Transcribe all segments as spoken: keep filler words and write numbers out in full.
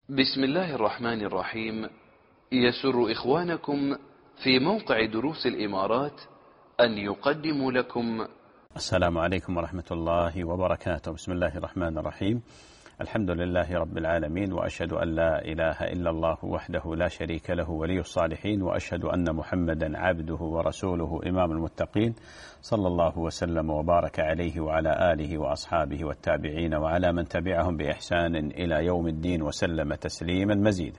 بسم الله الرحمن الرحيم. يسر إخوانكم في موقع دروس الإمارات أن يقدموا لكم السلام عليكم ورحمة الله وبركاته. بسم الله الرحمن الرحيم. الحمد لله رب العالمين، وأشهد أن لا إله إلا الله وحده لا شريك له ولي الصالحين، وأشهد أن محمدا عبده ورسوله إمام المتقين، صلى الله وسلم وبارك عليه وعلى آله وأصحابه والتابعين وعلى من تبعهم بإحسان إلى يوم الدين وسلم تسليما مزيدا.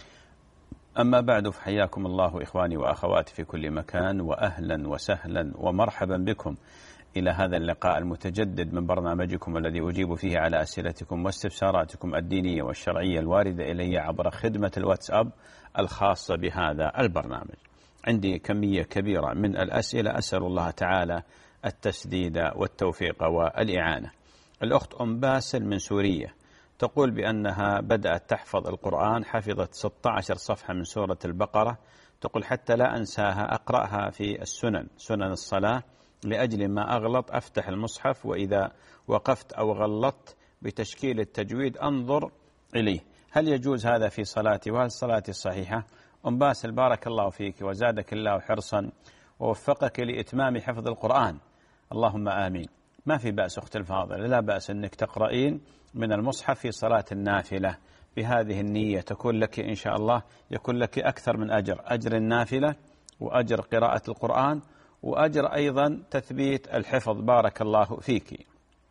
أما بعد، فحياكم الله إخواني وأخواتي في كل مكان، وأهلا وسهلا ومرحبا بكم إلى هذا اللقاء المتجدد من برنامجكم الذي أجيب فيه على أسئلتكم واستفساراتكم الدينية والشرعية الواردة إلي عبر خدمة الواتساب الخاصة بهذا البرنامج. عندي كمية كبيرة من الأسئلة، أسأل الله تعالى التسديد والتوفيق والإعانة. الأخت أم باسل من سوريا تقول بأنها بدأت تحفظ القرآن، حفظت ستة عشر صفحة من سورة البقرة. تقول حتى لا أنساها أقرأها في السنن، سنن الصلاة، لأجل ما أغلط أفتح المصحف، وإذا وقفت أو غلطت بتشكيل التجويد أنظر إليه. هل يجوز هذا في صلاتي، وهل صلاتي صحيحة؟ أم باسل، بارك الله فيك وزادك الله حرصا ووفقك لإتمام حفظ القرآن، اللهم آمين. ما في بأس أخت الفاضلة، لا بأس أنك تقرأين من المصحف في صلاة النافلة بهذه النية، تكون لك إن شاء الله يكون لك أكثر من أجر، أجر النافلة وأجر قراءة القرآن وأجر أيضا تثبيت الحفظ، بارك الله فيك.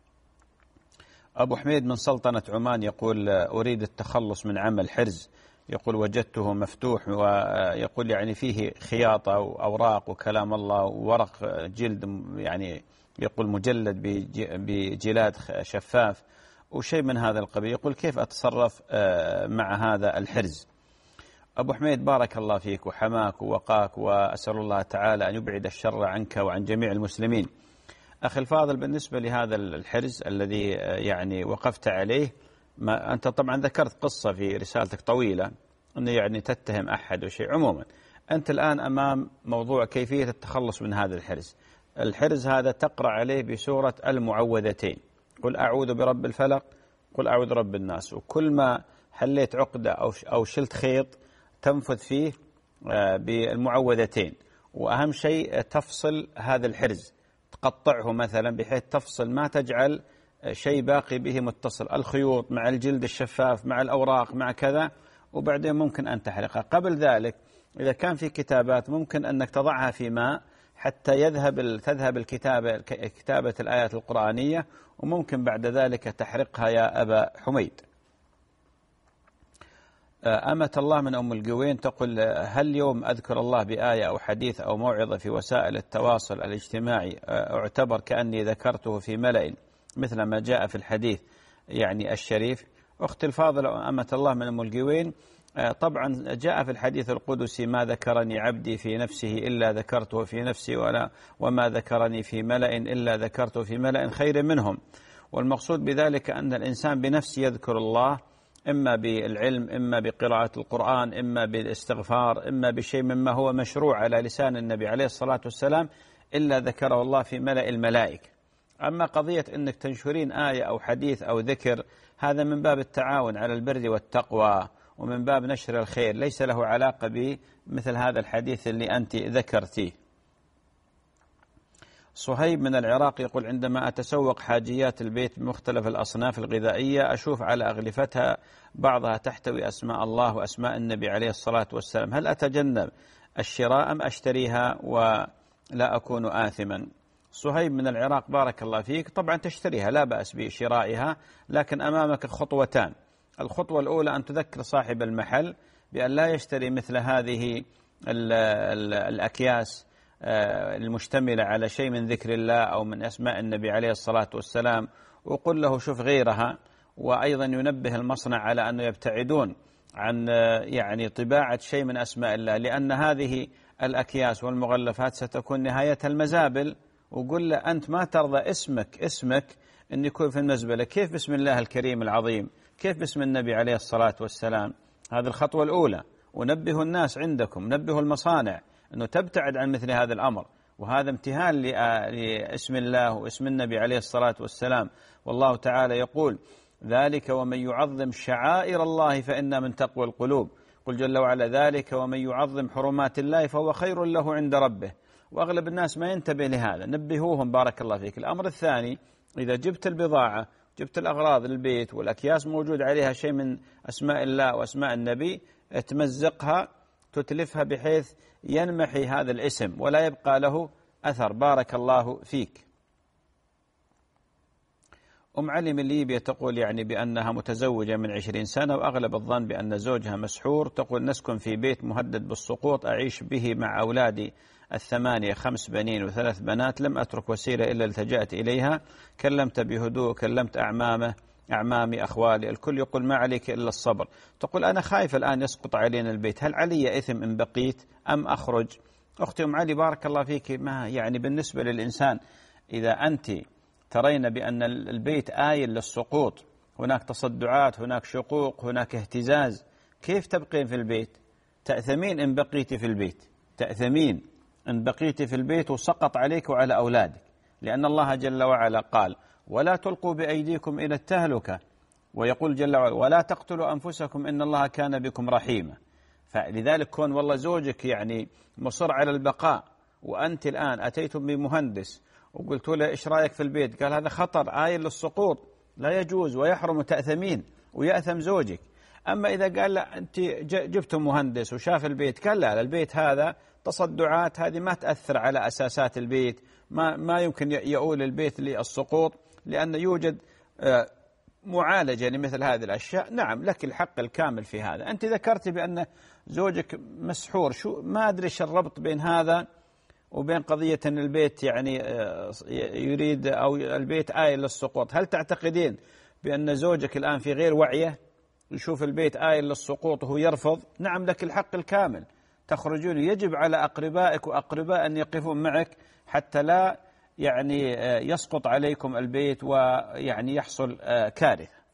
أبو حميد من سلطنة عمان يقول أريد التخلص من عمل حرز، يقول وجدته مفتوح، ويقول يعني فيه خياطة وأوراق وكلام الله وورق جلد، يعني يقول مجلد بجلاد شفاف وشيء من هذا القبيل. يقول كيف أتصرف مع هذا الحرز؟ أبو حميد بارك الله فيك وحماك ووقاك، وأسأل الله تعالى أن يبعد الشر عنك وعن جميع المسلمين. أخي الفاضل، بالنسبة لهذا الحرز الذي يعني وقفت عليه، ما أنت طبعا ذكرت قصة في رسالتك طويلة أنه يعني تتهم أحد وشيء. عموما أنت الآن أمام موضوع كيفية التخلص من هذا الحرز. الحرز هذا تقرأ عليه بسورة المعوذتين، قل أعوذ برب الفلق، قل أعوذ برب الناس، وكل ما حليت عقدة أو شلت خيط تنفذ فيه بالمعوذتين. وأهم شيء تفصل هذا الحرز، تقطعه مثلا بحيث تفصل، ما تجعل شيء باقي به متصل، الخيوط مع الجلد الشفاف مع الأوراق مع كذا، وبعدين ممكن أن تحرقها. قبل ذلك إذا كان في كتابات ممكن أنك تضعها في ماء حتى يذهب تذهب الكتابة كتابة الآيات القرآنية، وممكن بعد ذلك تحرقها يا أبا حميد. أمة الله من أم القوين تقول هل يوم أذكر الله بآية أو حديث أو موعظة في وسائل التواصل الاجتماعي أعتبر كأني ذكرته في ملأ مثل ما جاء في الحديث يعني الشريف؟ أختي الفاضلة أمة الله من أم القوين، طبعا جاء في الحديث القدسي ما ذكرني عبدي في نفسه إلا ذكرته في نفسي، ولا وما ذكرني في ملأ إلا ذكرته في ملأ خير منهم. والمقصود بذلك أن الإنسان بنفسه يذكر الله، إما بالعلم، إما بقراءة القرآن، إما بالاستغفار، إما بشيء مما هو مشروع على لسان النبي عليه الصلاة والسلام، إلا ذكره الله في ملأ الملائكة. أما قضية أنك تنشرين آية أو حديث أو ذكر، هذا من باب التعاون على البر والتقوى ومن باب نشر الخير، ليس له علاقة بمثل هذا الحديث اللي أنت ذكرتيه. صهيب من العراق يقول عندما أتسوق حاجيات البيت بمختلف الأصناف الغذائية أشوف على أغلفتها بعضها تحتوي أسماء الله وأسماء النبي عليه الصلاة والسلام، هل أتجنب الشراء أم أشتريها ولا أكون آثما؟ صهيب من العراق بارك الله فيك، طبعا تشتريها لا بأس بشرائها، لكن أمامك خطوتان. الخطوة الأولى أن تذكر صاحب المحل بأن لا يشتري مثل هذه الأكياس المشتملة على شيء من ذكر الله أو من أسماء النبي عليه الصلاة والسلام، وقل له شوف غيرها. وأيضا ينبه المصنع على أنه يبتعدون عن يعني طباعة شيء من أسماء الله، لأن هذه الأكياس والمغلفات ستكون نهاية المزابل. وقل له أنت ما ترضى اسمك اسمك أن يكون في المزبلة، كيف بسم الله الكريم العظيم، كيف باسم النبي عليه الصلاة والسلام؟ هذه الخطوة الأولى. ونبهوا الناس عندكم، نبهوا المصانع أنه تبتعد عن مثل هذا الأمر، وهذا امتهان لاسم الله واسم النبي عليه الصلاة والسلام. والله تعالى يقول ذلك ومن يعظم شعائر الله فإنها من تقوى القلوب. قل جل وعلا ذلك ومن يعظم حرمات الله فهو خير له عند ربه. وأغلب الناس ما ينتبه لهذا، نبهوهم بارك الله فيك. الأمر الثاني، إذا جبت البضاعة، جبت الأغراض للبيت والأكياس موجود عليها شيء من أسماء الله وأسماء النبي، تمزقها تتلفها بحيث ينمحي هذا الاسم ولا يبقى له أثر بارك الله فيك. أم علي من ليبيا تقول يعني بأنها متزوجة من عشرين سنة وأغلب الظن بأن زوجها مسحور. تقول نسكن في بيت مهدد بالسقوط، أعيش به مع أولادي الثمانية، خمس بنين وثلاث بنات، لم أترك وسيلة إلا التجأت إليها، كلمت بهدوء، كلمت أعمامه أعمامي أخوالي، الكل يقول ما عليك إلا الصبر. تقول أنا خايف الآن يسقط علينا البيت، هل علي إثم إن بقيت أم أخرج؟ أختي أم علي بارك الله فيك، ما يعني بالنسبة للإنسان إذا أنت ترين بأن البيت آيل للسقوط، هناك تصدعات، هناك شقوق، هناك اهتزاز، كيف تبقين في البيت؟ تأثمين إن بقيت في البيت، تأثمين إن بقيت في البيت وسقط عليك وعلى أولادك، لأن الله جل وعلا قال ولا تلقوا بأيديكم إلى التهلكة، ويقول جل وعلا ولا تقتلوا أنفسكم إن الله كان بكم رحيما. فلذلك كون والله زوجك يعني مصر على البقاء وأنت الآن أتيتم بمهندس وقلت له إيش رأيك في البيت؟ قال هذا خطر آيل للسقوط، لا يجوز ويحرم تأثمين ويأثم زوجك. أما إذا قال لا أنت جبتم مهندس وشاف البيت، قال لا البيت هذا تصدعات هذه ما تأثر على أساسات البيت، ما ما يمكن يؤول البيت للسقوط، لأن يوجد معالجة لمثل هذه الأشياء. نعم لك الحق الكامل في هذا. أنت ذكرت بأن زوجك مسحور، شو ما أدري إيش الربط بين هذا وبين قضية أن البيت يعني يريد أو البيت آية للسقوط؟ هل تعتقدين بأن زوجك الآن في غير وعيه يشوف البيت آية للسقوط وهو يرفض؟ نعم لك الحق الكامل، تخرجون، يجب على أقربائك وأقرباء أن يقفون معك حتى لا يعني يسقط عليكم البيت ويعني يحصل كارثة.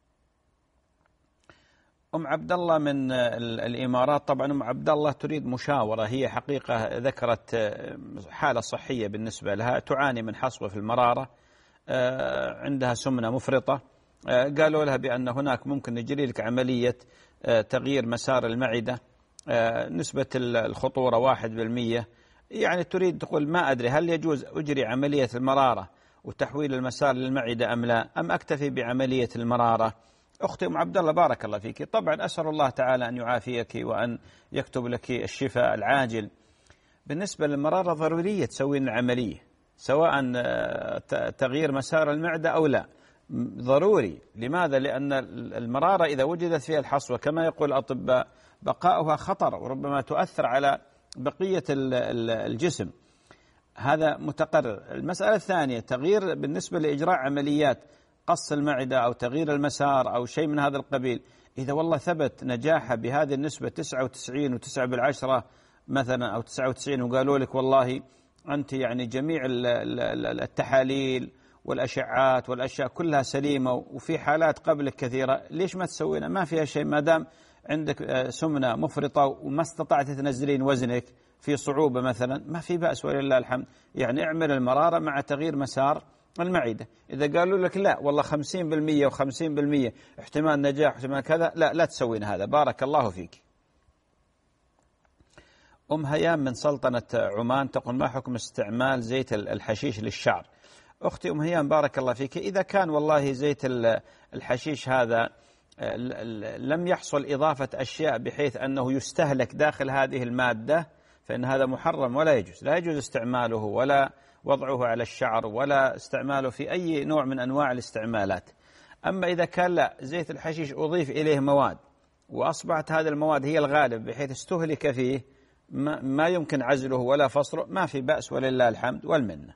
أم عبد الله من الإمارات، طبعا أم عبد الله تريد مشاورة، هي حقيقة ذكرت حالة صحية بالنسبة لها، تعاني من حصوة في المرارة، عندها سمنة مفرطة، قالوا لها بأن هناك ممكن نجري لك عملية تغيير مسار المعدة، نسبة الخطورة واحد بالمية، يعني تريد تقول ما أدري هل يجوز أجري عملية المرارة وتحويل المسار للمعدة أم لا، أم أكتفي بعملية المرارة؟ أختي أم عبد الله بارك الله فيك، طبعا أسأل الله تعالى أن يعافيك وأن يكتب لك الشفاء العاجل. بالنسبة للمرارة ضرورية تسوين العملية، سواء تغيير مسار المعدة أو لا، ضروري. لماذا؟ لأن المرارة إذا وجدت فيها الحصوة كما يقول الأطباء بقاؤها خطر وربما تؤثر على بقية الجسم، هذا متقرر. المسألة الثانية تغيير بالنسبة لإجراء عمليات قص المعدة أو تغيير المسار أو شيء من هذا القبيل، إذا والله ثبت نجاحه بهذه النسبة تسعة وتسعين وتسعة بالعشرة مثلا أو تسعة وتسعين، وقالوا لك والله أنت يعني جميع التحاليل والأشعات والأشياء كلها سليمة وفي حالات قبلك كثيرة، ليش ما تسوينا؟ ما فيها شيء، ما دام عندك سمنة مفرطة وما استطعت تنزلين وزنك في صعوبة مثلا، ما في بأس ولله الحمد، يعني اعمل المرارة مع تغيير مسار المعدة. إذا قالوا لك لا والله خمسين بالمية وخمسين بالمية احتمال نجاح واحتمال كذا، لا لا تسوين هذا، بارك الله فيك. أم هيام من سلطنة عمان تقول ما حكم استعمال زيت الحشيش للشعر؟ أختي أم هيام بارك الله فيك، إذا كان والله زيت الحشيش هذا لم يحصل إضافة أشياء بحيث أنه يستهلك داخل هذه المادة فإن هذا محرم ولا يجوز، لا يجوز استعماله ولا وضعه على الشعر ولا استعماله في أي نوع من أنواع الاستعمالات. أما إذا كان لا زيت الحشيش أضيف إليه مواد وأصبحت هذه المواد هي الغالب بحيث استهلك فيه ما يمكن عزله ولا فصله، ما في بأس ولله الحمد والمنة.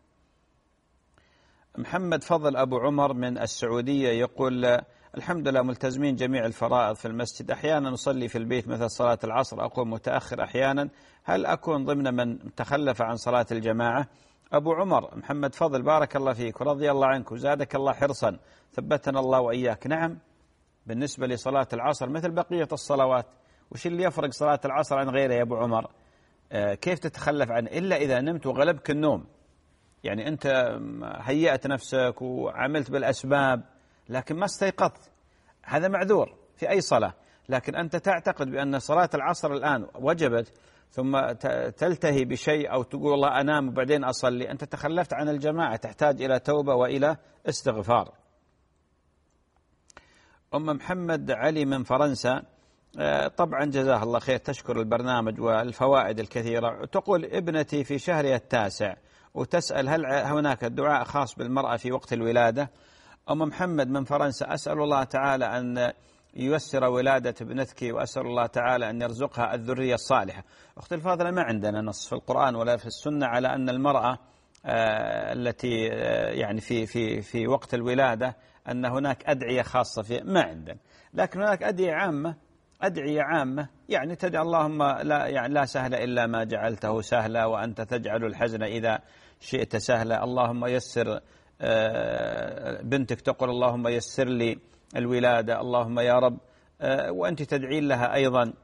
محمد فضل أبو عمر من السعودية يقول الحمد لله ملتزمين جميع الفرائض في المسجد، أحيانا نصلي في البيت مثل صلاة العصر أقوم متأخر أحيانا، هل أكون ضمن من تخلف عن صلاة الجماعة؟ أبو عمر محمد فضل بارك الله فيك ورضي الله عنك وزادك الله حرصا، ثبتنا الله وإياك. نعم بالنسبة لصلاة العصر مثل بقية الصلوات، وش اللي يفرق صلاة العصر عن غيره يا أبو عمر؟ آه كيف تتخلف عنه إلا إذا نمت وغلبك النوم، يعني أنت هيأت نفسك وعملت بالأسباب لكن ما استيقظت، هذا معذور في أي صلاة. لكن أنت تعتقد بأن صلاة العصر الآن وجبت ثم تلتهي بشيء أو تقول والله أنام وبعدين أصلي، أنت تخلفت عن الجماعة، تحتاج إلى توبة وإلى استغفار. أم محمد علي من فرنسا طبعا جزاها الله خير، تشكر البرنامج والفوائد الكثيرة. تقول ابنتي في شهرها التاسع وتسأل هل هناك دعاء خاص بالمرأة في وقت الولادة؟ أم محمد من فرنسا أسأل الله تعالى أن ييسر ولادة ابنتك وأسأل الله تعالى أن يرزقها الذرية الصالحة. أختي الفاضلة ما عندنا نص في القرآن ولا في السنة على أن المرأة آه التي آه يعني في في في وقت الولادة أن هناك أدعية خاصة فيه، ما عندنا. لكن هناك أدعية عامة، أدعية عامة يعني تدعي اللهم لا يعني لا سهل إلا ما جعلته سهلا وأنت تجعل الحزن إذا شئت سهلا. اللهم يسر آه بنتك تقول اللهم يسر لي الولادة، اللهم يا رب، وأنت تدعين لها أيضا.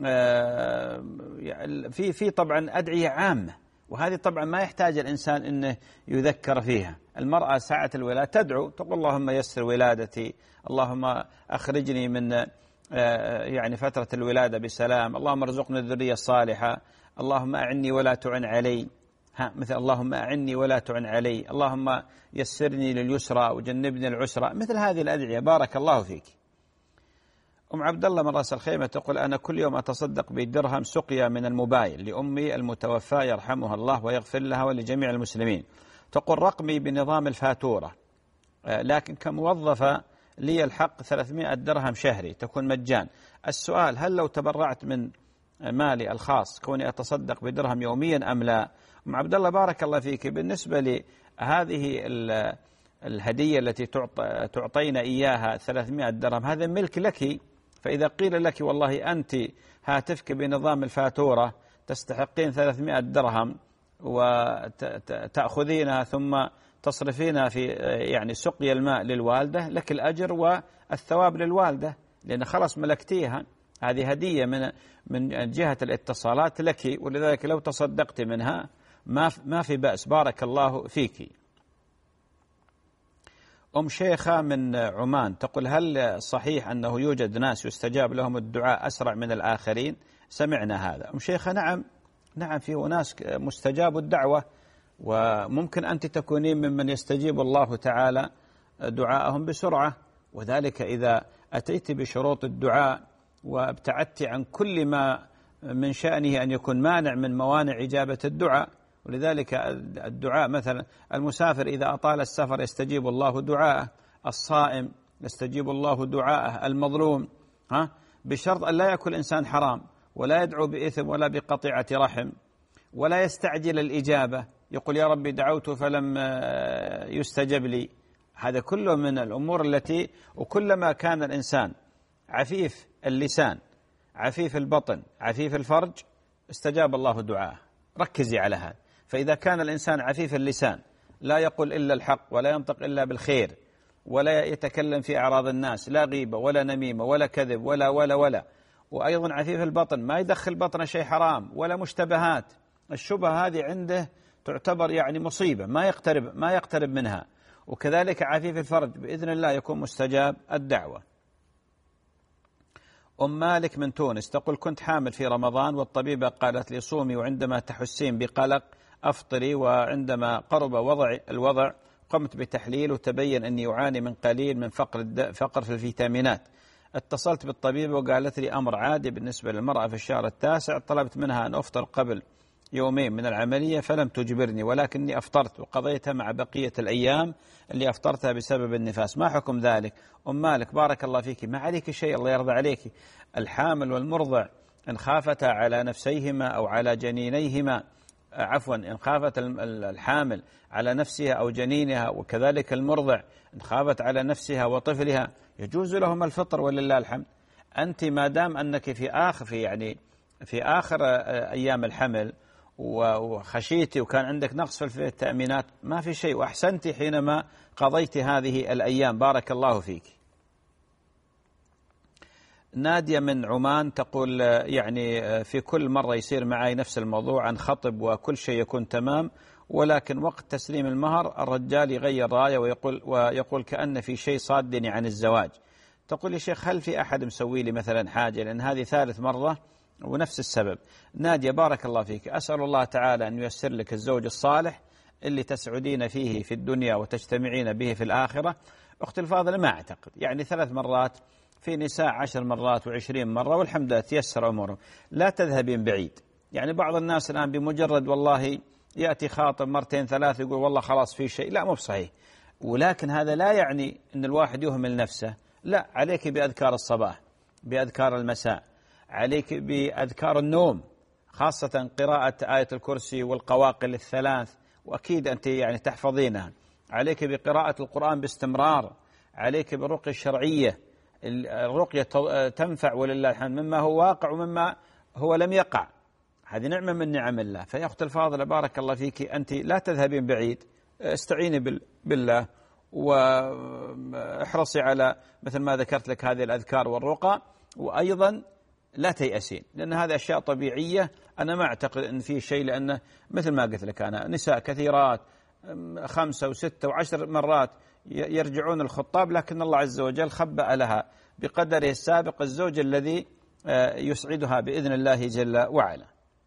في في طبعا أدعية عامة، وهذه طبعا ما يحتاج الإنسان أنه يذكر فيها. المرأة ساعة الولادة تدعو تقول اللهم يسر ولادتي، اللهم أخرجني من يعني فترة الولادة بسلام، اللهم ارزقني الذرية الصالحة، اللهم أعني ولا تعن علي، ها مثل اللهم أعني ولا تعن علي، اللهم يسرني لليسرى وجنبني العسرى، مثل هذه الأدعية. بارك الله فيك. أم عبد الله من رأس الخيمة تقول أنا كل يوم أتصدق بدرهم سقيا من الموبايل لأمي المتوفاة يرحمها الله ويغفر لها ولجميع المسلمين. تقول رقمي بنظام الفاتورة، لكن كموظفة لي الحق ثلاثمائة درهم شهري تكون مجان. السؤال هل لو تبرعت من مالي الخاص كوني أتصدق بدرهم يوميا أم لا؟ أم عبد الله بارك الله فيك، بالنسبة لهذه الهدية التي تعطينا إياها ثلاثمائة درهم هذا ملك لك، فإذا قيل لك والله أنت هاتفك بنظام الفاتورة تستحقين ثلاثمائة درهم وتأخذينها ثم تصرفينها في يعني سقي الماء للوالدة، لك الأجر والثواب للوالدة لأن خلاص ملكتيها، هذه هدية من من جهة الاتصالات لك، ولذلك لو تصدقت منها ما ما في بأس. بارك الله فيك. أم شيخة من عمان تقول هل صحيح أنه يوجد ناس يستجاب لهم الدعاء أسرع من الآخرين؟ سمعنا هذا. أم شيخة نعم نعم في ناس مستجاب الدعوة، وممكن أنت تكونين ممن يستجيب الله تعالى دعاءهم بسرعة، وذلك إذا أتيت بشروط الدعاء وابتعدت عن كل ما من شأنه أن يكون مانع من موانع إجابة الدعاء. ولذلك الدعاء مثلا المسافر إذا أطال السفر يستجيب الله دعاءه، الصائم يستجيب الله دعاءه، المظلوم، ها بشرط أن لا يأكل إنسان حرام ولا يدعو بإثم ولا بقطيعة رحم ولا يستعجل الإجابة، يقول يا ربي دعوت فلم يستجب لي. هذا كله من الأمور التي، وكلما كان الإنسان عفيف اللسان عفيف البطن عفيف الفرج استجاب الله دعاءه. ركزي على هذا. فإذا كان الإنسان عفيف اللسان لا يقول إلا الحق ولا ينطق إلا بالخير ولا يتكلم في أعراض الناس، لا غيبة ولا نميمة ولا كذب ولا ولا ولا وأيضا عفيف البطن ما يدخل بطن شيء حرام ولا مشتبهات، الشبهة هذه عنده تعتبر يعني مصيبة ما يقترب ما يقترب منها. وكذلك عفيف الفرج بإذن الله يكون مستجاب الدعوة. أم مالك من تونس تقول كنت حامل في رمضان والطبيبة قالت لي صومي وعندما تحسين بقلق أفطري، وعندما قرب وضع الوضع قمت بتحليل وتبين أني أعاني من قليل من فقر فقر في الفيتامينات. اتصلت بالطبيبة وقالت لي أمر عادي بالنسبة للمرأة في الشهر التاسع. طلبت منها أن أفطر قبل يومين من العملية فلم تجبرني، ولكني أفطرت وقضيتها مع بقية الأيام اللي أفطرتها بسبب النفاس. ما حكم ذلك؟ أم مالك بارك الله فيك، ما عليك شيء الله يرضى عليك. الحامل والمرضع إن خافتا على نفسيهما أو على جنينيهما، عفوا إن خافت الحامل على نفسها أو جنينها وكذلك المرضع إن خافت على نفسها وطفلها يجوز لهم الفطر ولله الحمد. أنت ما دام أنك في آخر في يعني في آخر أيام الحمل وخشيتي وكان عندك نقص في التأمينات ما في شيء، وأحسنتي حينما قضيت هذه الأيام. بارك الله فيك. نادية من عمان تقول يعني في كل مرة يصير معي نفس الموضوع عن خطب وكل شيء يكون تمام، ولكن وقت تسليم المهر الرجال يغير رايه ويقول, ويقول كأن في شيء صادني عن الزواج. تقول يا شيخ هل في أحد مسوي لي مثلا حاجة، لأن هذه ثالث مرة ونفس السبب. نادية بارك الله فيك، أسأل الله تعالى أن ييسر لك الزوج الصالح اللي تسعدين فيه في الدنيا وتجتمعين به في الآخرة. أختي الفاضلة ما أعتقد يعني ثلاث مرات، في نساء عشر مرات وعشرين مرة والحمد لله تيسر أمورهم. لا تذهبين بعيد، يعني بعض الناس الآن بمجرد والله يأتي خاطب مرتين ثلاث يقول والله خلاص في شيء، لا مو بصحيح. ولكن هذا لا يعني أن الواحد يهمل نفسه، لا، عليك بأذكار الصباح، بأذكار المساء، عليك بأذكار النوم، خاصة قراءة آية الكرسي والقواقل الثلاث، وأكيد أنت يعني تحفظينها. عليك بقراءة القرآن باستمرار، عليك بالرقية الشرعية. الرقية تنفع ولله الحمد مما هو واقع ومما هو لم يقع، هذه نعمة من نعم الله. فيا أخت الفاضلة بارك الله فيك، أنت لا تذهبين بعيد، استعيني بالله واحرصي على مثل ما ذكرت لك هذه الأذكار والرقى، وأيضا لا تيأسين، لأن هذه أشياء طبيعية. أنا ما أعتقد أن في شيء، لأنه مثل ما قلت لك أنا نساء كثيرات خمسة وستة وعشر مرات يرجعون الخطاب، لكن الله عز وجل خبأ لها بقدره السابق الزوج الذي يسعدها بإذن الله جل وعلا.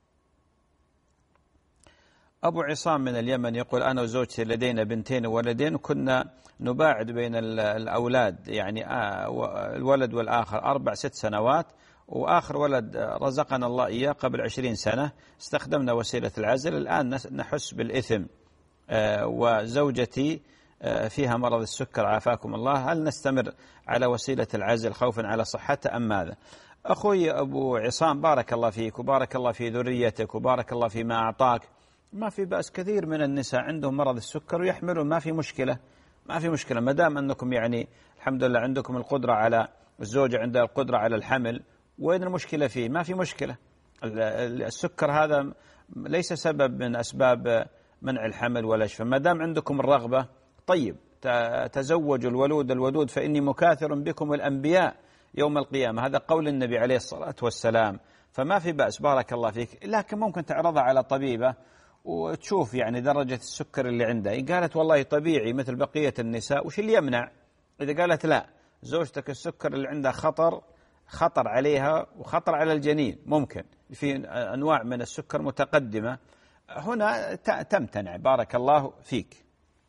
أبو عصام من اليمن يقول أنا وزوجتي لدينا بنتين وولدين، وكنا نباعد بين الأولاد، يعني الولد والآخر أربع ست سنوات، وآخر ولد رزقنا الله إياه قبل عشرين سنة. استخدمنا وسيلة العزل، الآن نحس بالإثم، وزوجتي فيها مرض السكر عافاكم الله، هل نستمر على وسيلة العزل خوفا على صحتها أم ماذا؟ أخوي أبو عصام بارك الله فيك، وبارك الله في ذريتك، وبارك الله فيما أعطاك. ما في بأس، كثير من النساء عندهم مرض السكر ويحملون، ما في مشكلة، ما في مشكلة ما دام أنكم يعني الحمد لله عندكم القدرة على، الزوجة عندها القدرة على الحمل، وين المشكلة فيه؟ ما في مشكلة. السكر هذا ليس سبب من أسباب منع الحمل ولا شيء، ما دام عندكم الرغبة طيب تزوجوا الولود الودود فإني مكاثر بكم الأنبياء يوم القيامة، هذا قول النبي عليه الصلاة والسلام. فما في بأس بارك الله فيك، لكن ممكن تعرضها على طبيبة وتشوف يعني درجة السكر اللي عندها. إن قالت والله طبيعي مثل بقية النساء، وش اللي يمنع؟ إذا قالت لا زوجتك السكر اللي عندها خطر، خطر عليها وخطر على الجنين، ممكن في أنواع من السكر متقدمة، هنا تمتنع بارك الله فيك.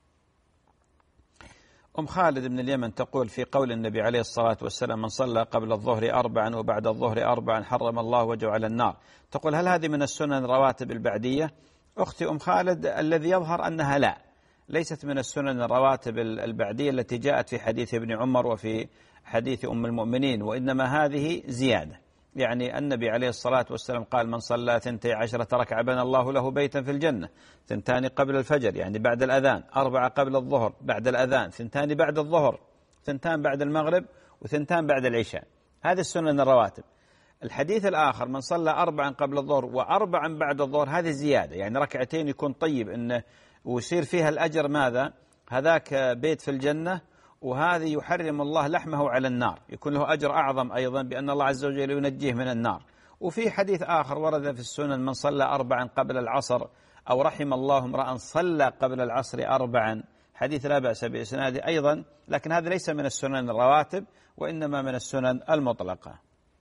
أم خالد من اليمن تقول في قول النبي عليه الصلاة والسلام من صلى قبل الظهر أربعا وبعد الظهر أربعا حرم الله وجهه على النار، تقول هل هذه من السنن الرواتب البعدية؟ أختي أم خالد الذي يظهر أنها لا، ليست من السنن الرواتب البعدية التي جاءت في حديث ابن عمر وفي حديث أم المؤمنين، وإنما هذه زيادة. يعني النبي عليه الصلاة والسلام قال من صلى ثنتي عشرة ركعة بنى الله له بيتا في الجنة، ثنتان قبل الفجر يعني بعد الأذان، أربعة قبل الظهر بعد الأذان، ثنتان بعد الظهر، ثنتان بعد المغرب، وثنتان بعد العشاء. هذه السنن الرواتب. الحديث الآخر من صلى أربعا قبل الظهر وأربعا بعد الظهر، هذه زيادة، يعني ركعتين يكون طيب إنه ويصير فيها الأجر ماذا؟ هذاك بيت في الجنة، وهذه يحرم الله لحمه على النار، يكون له أجر أعظم أيضا بأن الله عز وجل ينجيه من النار. وفي حديث آخر ورد في السنن من صلى أربعا قبل العصر أو رحم الله امرأ صلى قبل العصر أربعا، حديث لا بأس بإسناده أيضا، لكن هذا ليس من السنن الرواتب وإنما من السنن المطلقة.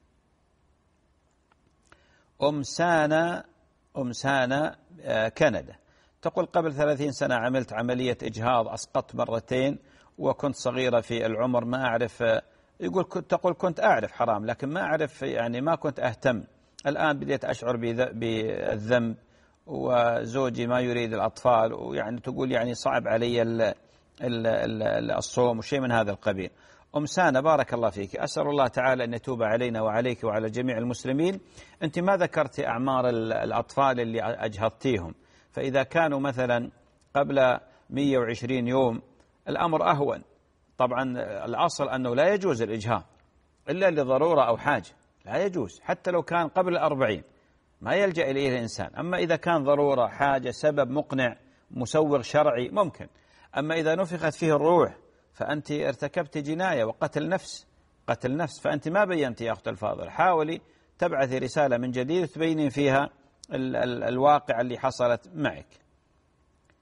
أم سانا أم سانا كندا تقول قبل ثلاثين سنة عملت عملية إجهاض، أسقطت مرتين وكنت صغيرة في العمر، ما أعرف، يقول تقول كنت أعرف حرام لكن ما أعرف، يعني ما كنت أهتم. الآن بديت أشعر بالذنب وزوجي ما يريد الأطفال، ويعني تقول يعني صعب علي الصوم وشيء من هذا القبيل. أم سانا بارك الله فيك، أسأل الله تعالى أن يتوب علينا وعليك وعلى جميع المسلمين. أنت ما ذكرت أعمار الأطفال اللي أجهضتيهم، فإذا كانوا مثلا قبل مئة وعشرين يوم الأمر أهون. طبعا الأصل أنه لا يجوز الإجهاض إلا لضرورة أو حاجة، لا يجوز حتى لو كان قبل الأربعين ما يلجأ إليه الإنسان. أما إذا كان ضرورة حاجة سبب مقنع مسوغ شرعي ممكن. أما إذا نفخت فيه الروح فأنت ارتكبت جناية وقتل نفس، قتل نفس، فأنت ما بينت يا أخت الفاضل. حاولي تبعثي رسالة من جديد تبينين فيها ال ال الواقع اللي حصلت معك.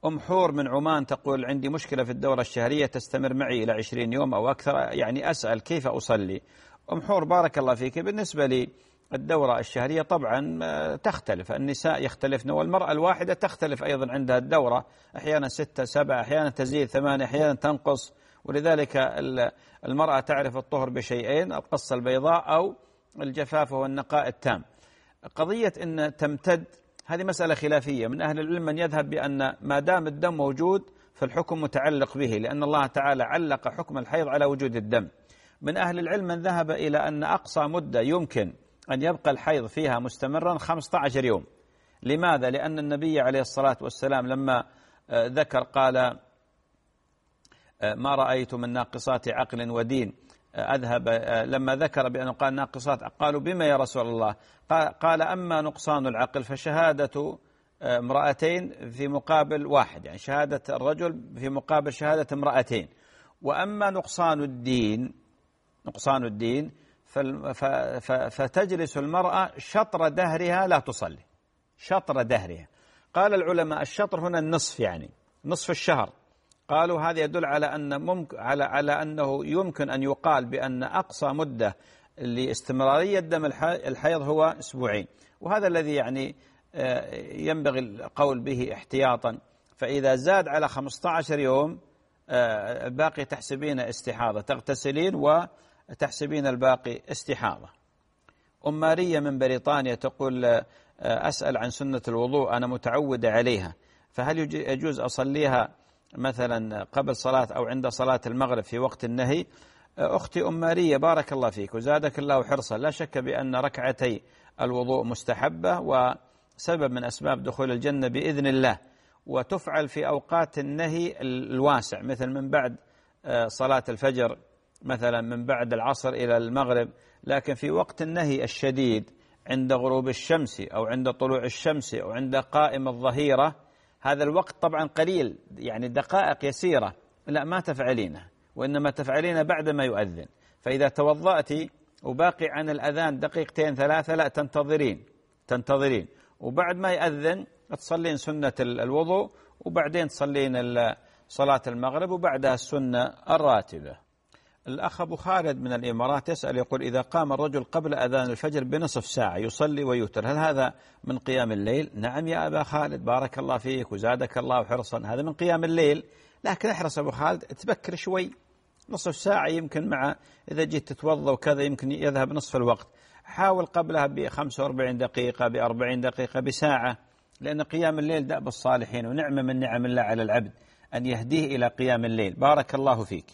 أم حور من عمان تقول عندي مشكلة في الدورة الشهرية تستمر معي إلى عشرين يوم أو أكثر، يعني أسأل كيف أصلي؟ أم حور بارك الله فيك، بالنسبة لي الدورة الشهرية طبعا تختلف، النساء يختلفن والمرأة الواحدة تختلف أيضا عندها الدورة، أحيانا ستة سبعة، أحيانا تزيد ثمانية، أحيانا تنقص، ولذلك المرأة تعرف الطهر بشيئين: القصة البيضاء أو الجفاف والنقاء التام. قضية أن تمتد هذه مسألة خلافية، من أهل العلم من يذهب بأن ما دام الدم موجود فالحكم متعلق به، لأن الله تعالى علق حكم الحيض على وجود الدم. من أهل العلم من ذهب إلى أن أقصى مدة يمكن أن يبقى الحيض فيها مستمرا خمسة عشر يوم. لماذا؟ لأن النبي عليه الصلاة والسلام لما ذكر قال: ما رأيت من ناقصات عقل ودين أذهب، لما ذكر بأنه قال ناقصات قالوا: بما يا رسول الله؟ قال: أما نقصان العقل فشهادة امرأتين في مقابل واحد، يعني شهادة الرجل في مقابل شهادة امرأتين. وأما نقصان الدين نقصان الدين فتجلس المرأة شطر دهرها لا تصلي، شطر دهرها. قال العلماء الشطر هنا النصف، يعني نصف الشهر. قالوا هذا يدل على أن ممكن على على أنه يمكن أن يقال بأن أقصى مدة لاستمرارية دم الحيض هو أسبوعين، وهذا الذي يعني ينبغي القول به احتياطا. فإذا زاد على خمسة عشر يوم الباقي تحسبين استحاضة، تغتسلين وتحسبين الباقي استحاضة. أم ماريا من بريطانيا تقول: أسأل عن سنة الوضوء، أنا متعودة عليها، فهل يجوز أصليها مثلا قبل صلاة أو عند صلاة المغرب في وقت النهي؟ أختي أم ماريا بارك الله فيك وزادك الله حرصا، لا شك بأن ركعتي الوضوء مستحبة وسبب من أسباب دخول الجنة بإذن الله، وتفعل في أوقات النهي الواسع، مثل من بعد صلاة الفجر، مثلا من بعد العصر إلى المغرب. لكن في وقت النهي الشديد عند غروب الشمس أو عند طلوع الشمس أو عند قائم الظهيرة، هذا الوقت طبعا قليل، يعني دقائق يسيرة، لا ما تفعلينه، وإنما تفعلين بعد ما يؤذن. فإذا توضأت وباقي عن الأذان دقيقتين ثلاثة، لا تنتظرين تنتظرين وبعد ما يأذن تصلين سنة الوضوء، وبعدين تصلين صلاة المغرب، وبعدها السنة الراتبة. الأخ أبو خالد من الإمارات يسأل يقول: إذا قام الرجل قبل أذان الفجر بنصف ساعة يصلي ويوتر، هل هذا من قيام الليل؟ نعم يا أبا خالد بارك الله فيك وزادك الله حرصا، هذا من قيام الليل، لكن احرص أبو خالد تبكر شوي، نصف ساعة يمكن مع إذا جيت تتوضأ وكذا يمكن يذهب نصف الوقت، حاول قبلها بخمسة وأربعين دقيقة، بأربعين دقيقة، بساعة، لأن قيام الليل دأب الصالحين، ونعمة من نعم الله على العبد أن يهديه إلى قيام الليل. بارك الله فيك.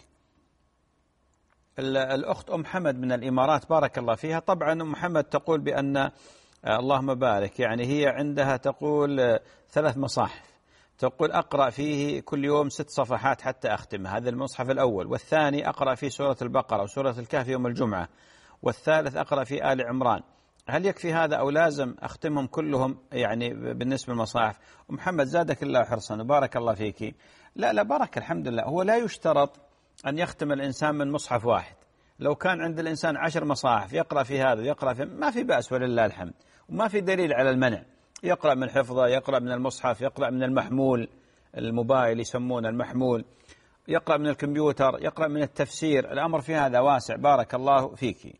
الأخت أم محمد من الإمارات بارك الله فيها، طبعا أم محمد تقول بأن اللهم بارك، يعني هي عندها تقول ثلاث مصاحف، تقول أقرأ فيه كل يوم ست صفحات حتى أختمها، هذا المصحف الأول، والثاني أقرأ فيه سورة البقرة وسورة الكهف يوم الجمعة، والثالث أقرأ في آل عمران. هل يكفي هذا أو لازم أختمهم كلهم يعني بالنسبة للمصاحف؟ أم محمد زادك الله حرصا وبارك الله فيك. لا لا بارك الحمد لله، هو لا يشترط أن يختم الإنسان من مصحف واحد، لو كان عند الإنسان عشر مصاحف يقرأ في هذا ويقرأ في، ما في بأس ولله الحمد، وما في دليل على المنع، يقرأ من حفظه، يقرأ من المصحف، يقرأ من المحمول، الموبايل يسمونه المحمول، يقرأ من الكمبيوتر، يقرأ من التفسير، الأمر في هذا واسع بارك الله فيك.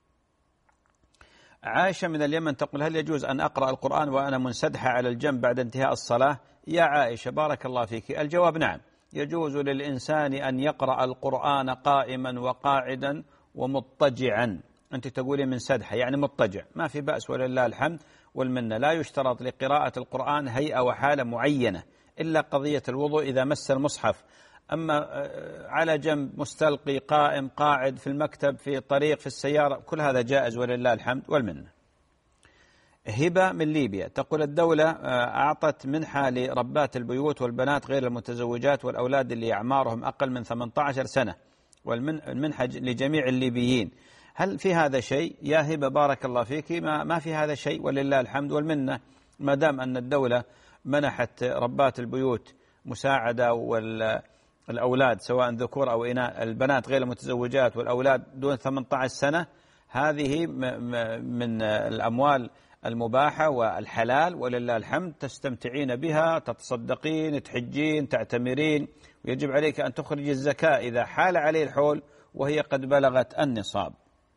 عائشة من اليمن تقول: هل يجوز أن أقرأ القرآن وأنا منسدحة على الجنب بعد انتهاء الصلاة؟ يا عائشة بارك الله فيك، الجواب نعم، يجوز للإنسان أن يقرأ القرآن قائما وقاعدا ومضطجعا. أنت تقولي من سدحة يعني مضطجع، ما في بأس ولله الحمد والمنة. لا يشترط لقراءة القرآن هيئة وحالة معينة إلا قضية الوضوء إذا مس المصحف، أما على جنب، مستلقي، قائم، قاعد، في المكتب، في الطريق، في السيارة، كل هذا جائز ولله الحمد والمنة. هبة من ليبيا تقول: الدولة أعطت منحة لربات البيوت والبنات غير المتزوجات والأولاد اللي أعمارهم أقل من ثمانية عشر سنة، والمنحة لجميع الليبيين، هل في هذا شيء؟ يا هبة بارك الله فيك، ما, ما في هذا شيء ولله الحمد والمنة، ما دام أن الدولة منحت ربات البيوت مساعدة والأولاد سواء ذكور أو إناث، البنات غير المتزوجات والأولاد دون ثمانية عشر سنة، هذه من الأموال المباحة والحلال ولله الحمد، تستمتعين بها، تتصدقين، تحجين، تعتمرين، ويجب عليك أن تخرج الزكاة إذا حال عليه الحول وهي قد بلغت النصاب.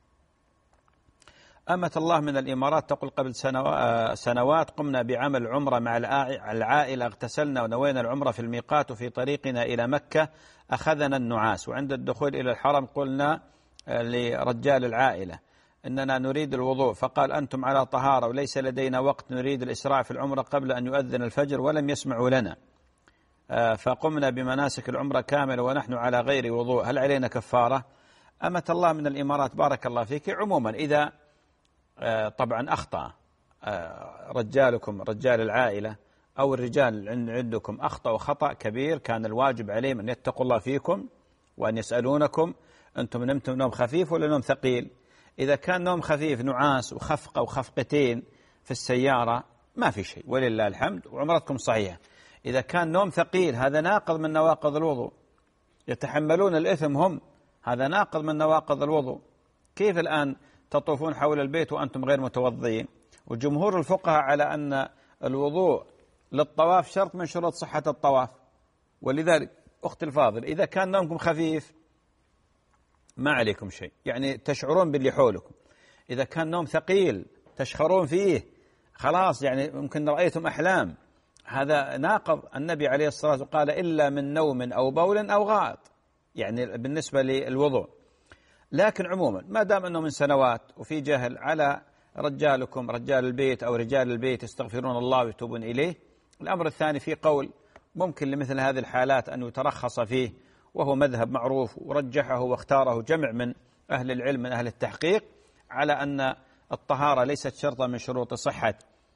أمة الله من الإمارات تقول قبل سنوات قمنا بعمل عمرة مع العائلة، اغتسلنا ونوينا العمرة في الميقات، وفي طريقنا إلى مكة أخذنا النعاس، وعند الدخول إلى الحرم قلنا لرجال العائلة إننا نريد الوضوء، فقال أنتم على طهارة وليس لدينا وقت، نريد الإسراع في العمرة قبل أن يؤذن الفجر، ولم يسمعوا لنا، فقمنا بمناسك العمرة كاملة ونحن على غير وضوء، هل علينا كفارة؟ أمة الله من الإمارات بارك الله فيك، عموما إذا طبعا أخطأ رجالكم رجال العائلة أو الرجال عندكم أخطأوا خطأ كبير، كان الواجب عليهم أن يتقوا الله فيكم وأن يسألونكم أنتم نمتم نوم خفيف ولا نوم ثقيل؟ إذا كان نوم خفيف نعاس وخفقة وخفقتين في السيارة ما في شيء ولله الحمد وعمرتكم صحيحة. إذا كان نوم ثقيل هذا ناقض من نواقض الوضوء، يتحملون الإثم هم، هذا ناقض من نواقض الوضوء. كيف الآن تطوفون حول البيت وأنتم غير متوضئين؟ وجمهور الفقهاء على أن الوضوء للطواف شرط من شروط صحة الطواف. ولذلك أختي الفاضل إذا كان نومكم خفيف ما عليكم شيء، يعني تشعرون باللي حولكم. إذا كان نوم ثقيل تشخرون فيه خلاص، يعني ممكن رأيتم أحلام، هذا ناقض. النبي عليه الصلاة والسلام قال إلا من نوم أو بول أو غائط، يعني بالنسبة للوضوء. لكن عموما ما دام أنه من سنوات وفي جهل، على رجالكم رجال البيت أو رجال البيت يستغفرون الله ويتوبون إليه. الأمر الثاني في قول ممكن لمثل هذه الحالات أن يترخص فيه، وهو مذهب معروف ورجحه واختاره جمع من أهل العلم من أهل التحقيق، على أن الطهارة ليست شرطا من شروط صحة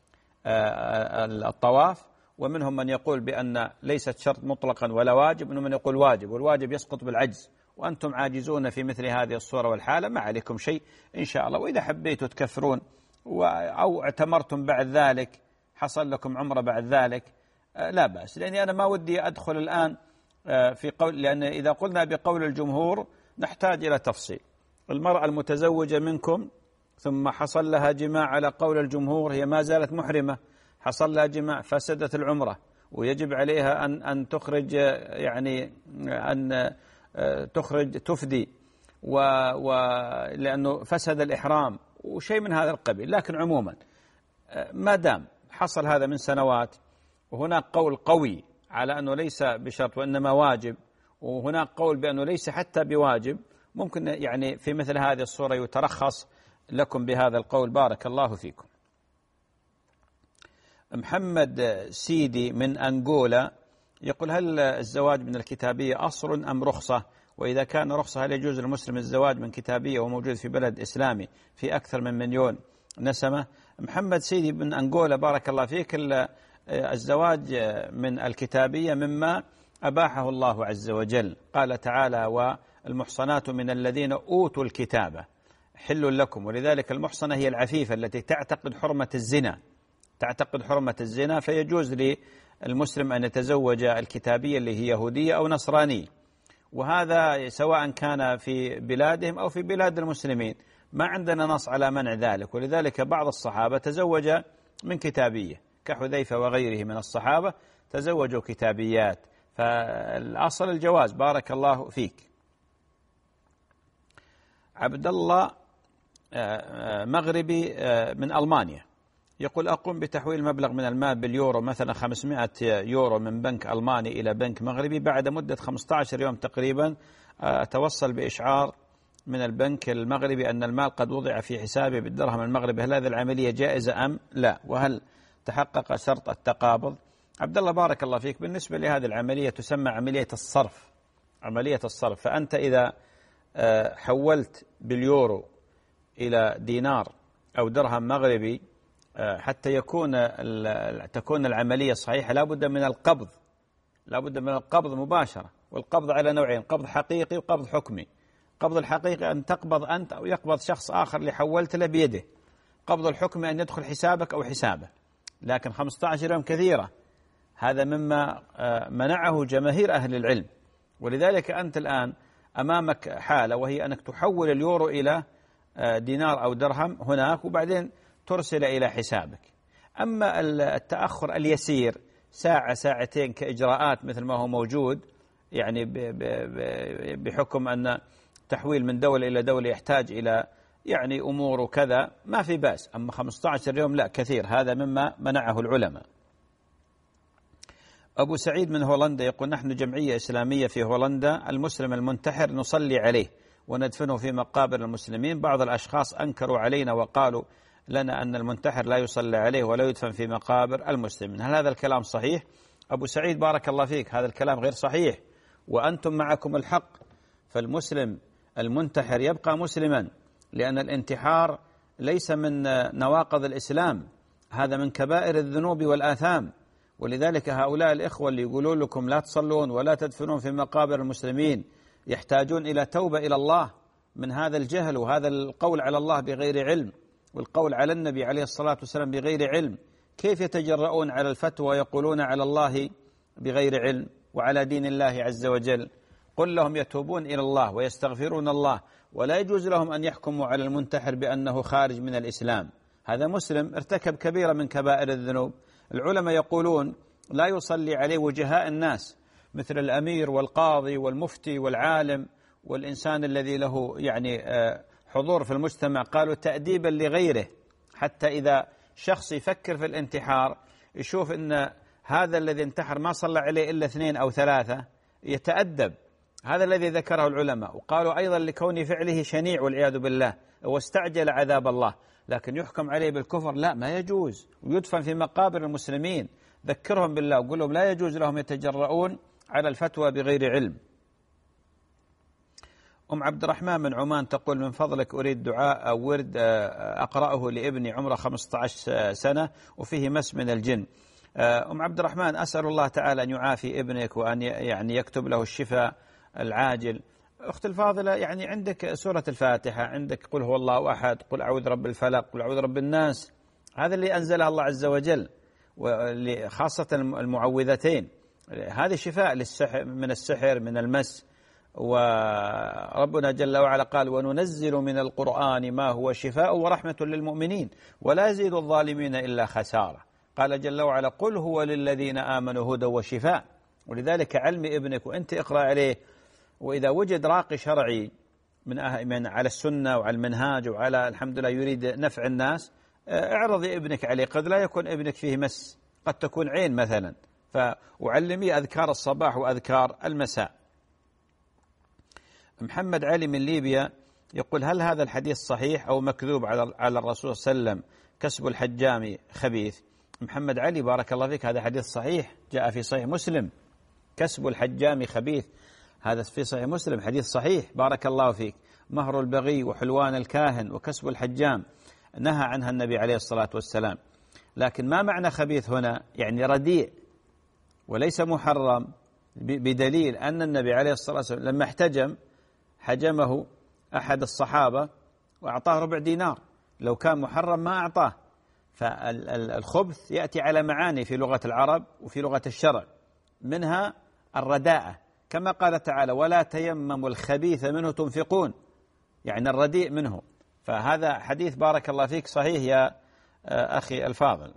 الطواف، ومنهم من يقول بأن ليست شرط مطلقا ولا واجب، ومنهم من يقول واجب، والواجب يسقط بالعجز، وأنتم عاجزون في مثل هذه الصورة والحالة ما عليكم شيء إن شاء الله. وإذا حبيتوا تكفرون أو اعتمرتم بعد ذلك حصل لكم عمرة بعد ذلك لا بأس، لأني أنا ما ودي أدخل الآن في قول، لأن إذا قلنا بقول الجمهور نحتاج إلى تفصيل. المرأة المتزوجة منكم ثم حصل لها جماع على قول الجمهور هي ما زالت محرمة، حصل لها جماع فسدت العمرة، ويجب عليها أن أن تخرج، يعني أن تخرج تفدي، ولأنه فسد الإحرام وشيء من هذا القبيل. لكن عموما ما دام حصل هذا من سنوات، وهناك قول قوي على أنه ليس بشرط وإنما واجب، وهناك قول بأنه ليس حتى بواجب، ممكن يعني في مثل هذه الصورة يترخص لكم بهذا القول. بارك الله فيكم. محمد سيدي من أنغولا يقول هل الزواج من الكتابية أصل أم رخصة؟ وإذا كان رخصة هل يجوز للمسلم الزواج من كتابية وموجود في بلد إسلامي في أكثر من مليون نسمة؟ محمد سيدي من أنغولا بارك الله فيك، الزواج من الكتابية مما أباحه الله عز وجل، قال تعالى والمحصنات من الذين أوتوا الكتاب حل لكم، ولذلك المحصنة هي العفيفة التي تعتقد حرمة الزنا، تعتقد حرمة الزنا، فيجوز للمسلم أن يتزوج الكتابية اللي هي يهودية أو نصرانية، وهذا سواء كان في بلادهم أو في بلاد المسلمين، ما عندنا نص على منع ذلك. ولذلك بعض الصحابة تزوج من كتابية كحذيفة وغيره من الصحابة تزوجوا كتابيات، فالأصل الجواز. بارك الله فيك. عبد الله مغربي من ألمانيا يقول أقوم بتحويل مبلغ من المال باليورو، مثلا خمسمائة يورو من بنك ألماني إلى بنك مغربي، بعد مدة خمسة عشر يوم تقريبا أتوصل بإشعار من البنك المغربي أن المال قد وضع في حسابي بالدرهم المغربي، هل هذه العملية جائزة أم لا؟ وهل تحقق شرط التقابض؟ عبد الله بارك الله فيك، بالنسبة لهذه العملية تسمى عملية الصرف، عملية الصرف. فأنت إذا حولت باليورو إلى دينار أو درهم مغربي حتى يكون تكون العملية صحيحة لابد من القبض، لابد من القبض مباشرة، والقبض على نوعين، قبض حقيقي وقبض حكمي. قبض الحقيقي أن تقبض أنت أو يقبض شخص آخر اللي حولت له بيده، قبض الحكمي أن يدخل حسابك أو حسابه. لكن خمسة عشر يوم كثيرة، هذا مما منعه جماهير أهل العلم. ولذلك أنت الآن أمامك حالة وهي أنك تحول اليورو إلى دينار أو درهم هناك، وبعدين ترسل إلى حسابك. أما التأخر اليسير ساعة ساعتين كإجراءات مثل ما هو موجود، يعني بحكم أن تحويل من دولة إلى دولة يحتاج إلى يعني أمور وكذا، ما في بأس. أما خمسة عشر يوم لا، كثير، هذا مما منعه العلماء. أبو سعيد من هولندا يقول: نحن جمعية إسلامية في هولندا، المسلم المنتحر نصلي عليه وندفنه في مقابر المسلمين. بعض الأشخاص أنكروا علينا وقالوا لنا أن المنتحر لا يصلى عليه ولا يدفن في مقابر المسلمين. هل هذا الكلام صحيح؟ أبو سعيد بارك الله فيك، هذا الكلام غير صحيح، وأنتم معكم الحق. فالمسلم المنتحر يبقى مسلما، لأن الانتحار ليس من نواقض الإسلام، هذا من كبائر الذنوب والآثام. ولذلك هؤلاء الإخوة اللي يقولون لكم لا تصلون ولا تدفنون في مقابر المسلمين يحتاجون إلى توبة إلى الله من هذا الجهل وهذا القول على الله بغير علم، والقول على النبي عليه الصلاة والسلام بغير علم. كيف يتجرؤون على الفتوى ويقولون على الله بغير علم وعلى دين الله عز وجل؟ قل لهم يتوبون إلى الله ويستغفرون الله، ولا يجوز لهم أن يحكموا على المنتحر بأنه خارج من الإسلام. هذا مسلم ارتكب كبيرة من كبائر الذنوب. العلماء يقولون لا يصلي عليه وجهاء الناس مثل الأمير والقاضي والمفتي والعالم والإنسان الذي له يعني حضور في المجتمع، قالوا تأديبا لغيره، حتى إذا شخص يفكر في الانتحار يشوف أن هذا الذي انتحر ما صلى عليه إلا اثنين أو ثلاثة يتأدب. هذا الذي ذكره العلماء. وقالوا أيضا لكون فعله شنيع والعياذ بالله واستعجل عذاب الله، لكن يحكم عليه بالكفر لا، ما يجوز، ويدفن في مقابر المسلمين. ذكرهم بالله وقول لهم لا يجوز لهم يتجرؤون على الفتوى بغير علم. أم عبد الرحمن من عمان تقول: من فضلك أريد دعاء أو ورد أقرأه لابني عمره خمسة عشر سنة وفيه مس من الجن. أم عبد الرحمن، أسأل الله تعالى أن يعافي ابنك وأن يعني يكتب له الشفاء العاجل. أخت الفاضلة، يعني عندك سورة الفاتحة، عندك قل هو الله أحد، قل أعوذ رب الفلق، قل أعوذ رب الناس، هذا اللي أنزله الله عز وجل، وخاصة المعوذتين، هذه شفاء للسحر، من السحر، من المس. وربنا جل وعلا قال: وننزل من القرآن ما هو شفاء ورحمة للمؤمنين ولا يزيد الظالمين إلا خسارة. قال جل وعلا: قل هو للذين آمنوا هدى وشفاء. ولذلك علمي ابنك وأنت اقرأ عليه، وإذا وجد راقي شرعي من, أه من على السنة وعلى المنهاج وعلى الحمد لله يريد نفع الناس، اعرضي ابنك عليه. قد لا يكون ابنك فيه مس، قد تكون عين مثلا، فأعلمي أذكار الصباح وأذكار المساء. محمد علي من ليبيا يقول: هل هذا الحديث صحيح أو مكذوب على على الرسول صلى الله عليه وسلم كسب الحجام خبيث؟ محمد علي بارك الله فيك، هذا حديث صحيح جاء في صحيح مسلم، كسب الحجام خبيث، هذا في صحيح مسلم حديث صحيح بارك الله فيك. مهر البغي وحلوان الكاهن وكسب الحجام نهى عنها النبي عليه الصلاة والسلام. لكن ما معنى خبيث هنا؟ يعني رديء وليس محرم، بدليل أن النبي عليه الصلاة والسلام لما احتجم حجمه أحد الصحابة وأعطاه ربع دينار، لو كان محرم ما أعطاه. فالخبث يأتي على معاني في لغة العرب وفي لغة الشرع، منها الرداءة، كما قال تعالى: ولا تيمموا الخبيث منه تنفقون، يعني الرديء منه. فهذا حديث بارك الله فيك صحيح يا أخي الفاضل.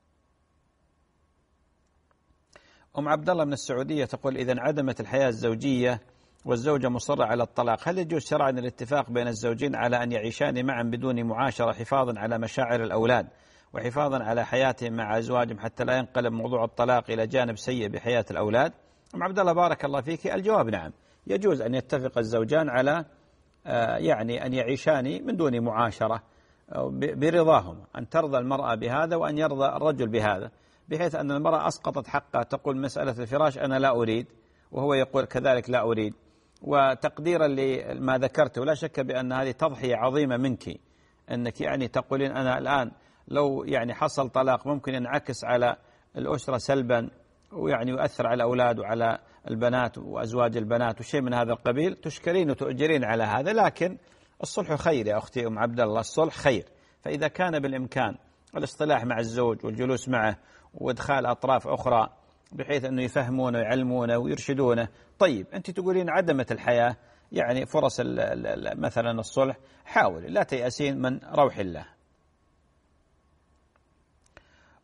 أم عبد الله من السعودية تقول: إذا انعدمت الحياة الزوجية والزوجة مصرة على الطلاق، هل يجوز شرعا الاتفاق بين الزوجين على أن يعيشان معا بدون معاشرة حفاظا على مشاعر الأولاد وحفاظا على حياتهم مع أزواجهم حتى لا ينقلب موضوع الطلاق إلى جانب سيء بحياة الأولاد؟ أم عبد الله بارك الله فيك، الجواب نعم، يجوز أن يتفق الزوجان على يعني أن يعيشان من دون معاشرة برضاهم، أن ترضى المرأة بهذا وأن يرضى الرجل بهذا، بحيث أن المرأة أسقطت حقها، تقول مسألة الفراش أنا لا أريد، وهو يقول كذلك لا أريد. وتقديرا لما ذكرت، ولا شك بأن هذه تضحية عظيمة منك، أنك يعني تقولين أنا الآن لو يعني حصل طلاق ممكن ينعكس على الأسرة سلبا، ويعني يؤثر على الأولاد وعلى البنات وأزواج البنات وشيء من هذا القبيل، تشكرين وتؤجرين على هذا. لكن الصلح خير يا أختي أم عبد الله، الصلح خير. فإذا كان بالإمكان الاصطلاح مع الزوج والجلوس معه وادخال أطراف أخرى بحيث أنه يفهمونه ويعلمونه ويرشدونه، طيب أنت تقولين عدمت الحياة يعني فرص مثلا الصلح، حاول لا تيأسين من روح الله.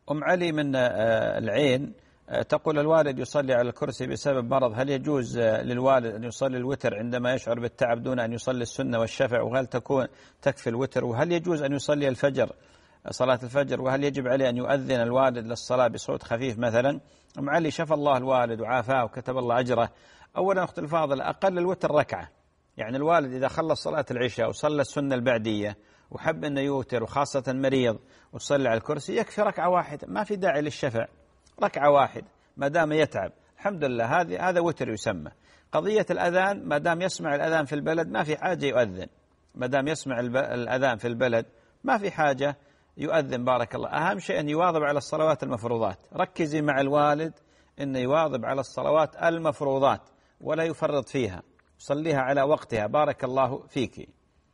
أم علي من العين تقول الوالد يصلي على الكرسي بسبب مرض، هل يجوز للوالد أن يصلي الوتر عندما يشعر بالتعب دون أن يصلي السنة والشفع، وهل تكون تكفي الوتر، وهل يجوز أن يصلي الفجر صلاة الفجر، وهل يجب عليه أن يؤذن الوالد للصلاة بصوت خفيف مثلا؟ أم علي شفى الله الوالد وعافاه وكتب الله أجره. أولا أخت الفاضل، أقل الوتر ركعة، يعني الوالد إذا خلص صلاة العشاء وصلى السنة البعدية وحب أنه يوتر وخاصة مريض وصلي على الكرسي يكفي ركعة واحدة، ما في داعي للشفع، ركعة واحدة ما دام يتعب الحمد لله، هذه هذا وتر يسمى. قضية الأذان ما دام يسمع الأذان في البلد ما في حاجة يؤذن، ما دام يسمع الأذان في البلد ما في حاجة يؤذن. بارك الله. أهم شيء أن يواظب على الصلوات المفروضات، ركزي مع الوالد أن يواظب على الصلوات المفروضات ولا يفرط فيها، صليها على وقتها. بارك الله فيك.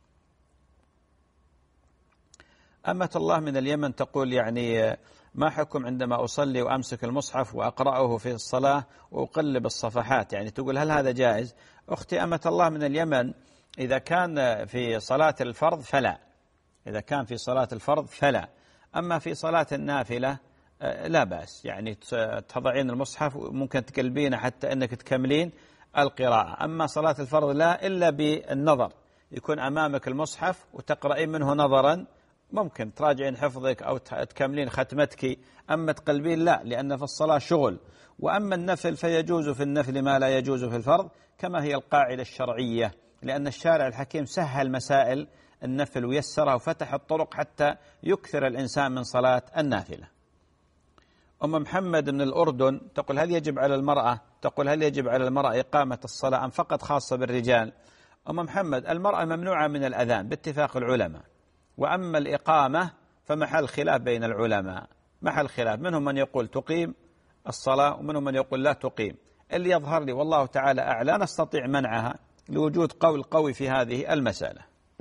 أمة الله من اليمن تقول يعني ما حكم عندما أصلي وأمسك المصحف وأقرأه في الصلاة وأقلب الصفحات، يعني تقول هل هذا جائز؟ أختي أمة الله من اليمن، إذا كان في صلاة الفرض فلا، إذا كان في صلاة الفرض فلا، أما في صلاة النافلة لا بأس، يعني تضعين المصحف وممكن تقلبين حتى أنك تكملين القراءة. أما صلاة الفرض لا، إلا بالنظر، يكون أمامك المصحف وتقرأين منه نظرا، ممكن تراجعين حفظك أو تكملين ختمتك، أما تقلبين لا، لأن في الصلاة شغل. وأما النفل فيجوز في النفل ما لا يجوز في الفرض، كما هي القاعدة الشرعية، لأن الشارع الحكيم سهل مسائل النفل ويسرها وفتح الطرق حتى يكثر الإنسان من صلاة النافلة. أم محمد من الأردن تقول هل يجب على المرأة تقول هل يجب على المرأة إقامة الصلاة أم فقط خاصة بالرجال؟ أم محمد، المرأة ممنوعة من الأذان باتفاق العلماء، وأما الإقامة فمحل خلاف بين العلماء، محل خلاف، منهم من يقول تقيم الصلاة ومنهم من يقول لا تقيم. اللي يظهر لي والله تعالى أعلى نستطيع منعها لوجود قول قوي في هذه المسألة.